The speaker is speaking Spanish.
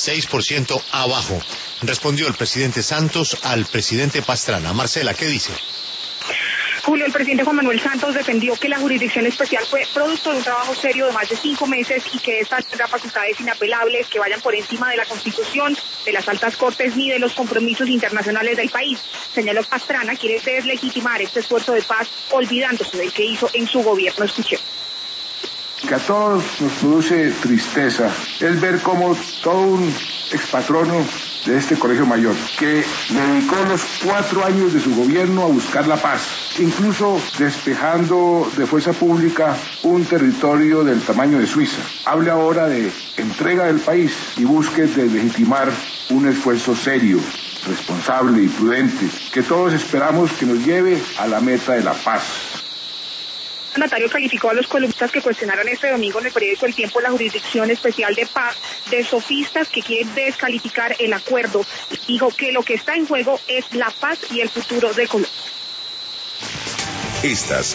6% abajo. Respondió el presidente Santos al presidente Pastrana. Marcela, ¿qué dice? Julio, el presidente Juan Manuel Santos defendió que la jurisdicción especial fue producto de un trabajo serio de más de 5 meses y que esta tendrá facultades inapelables que vayan por encima de la Constitución, de las altas cortes ni de los compromisos internacionales del país. Señaló Pastrana quiere deslegitimar este esfuerzo de paz olvidándose del que hizo en su gobierno. Escuché. Que a todos nos produce tristeza es ver cómo todo un expatrono de este colegio mayor, que dedicó los 4 años de su gobierno a buscar la paz, incluso despejando de fuerza pública un territorio del tamaño de Suiza, hable ahora de entrega del país y busque deslegitimar un esfuerzo serio, responsable y prudente, que todos esperamos que nos lleve a la meta de la paz. El mandatario calificó a los columnistas que cuestionaron este domingo en el periódico El Tiempo la Jurisdicción Especial de Paz de sofistas que quieren descalificar el acuerdo. Dijo que lo que está en juego es la paz y el futuro de Colombia. Estas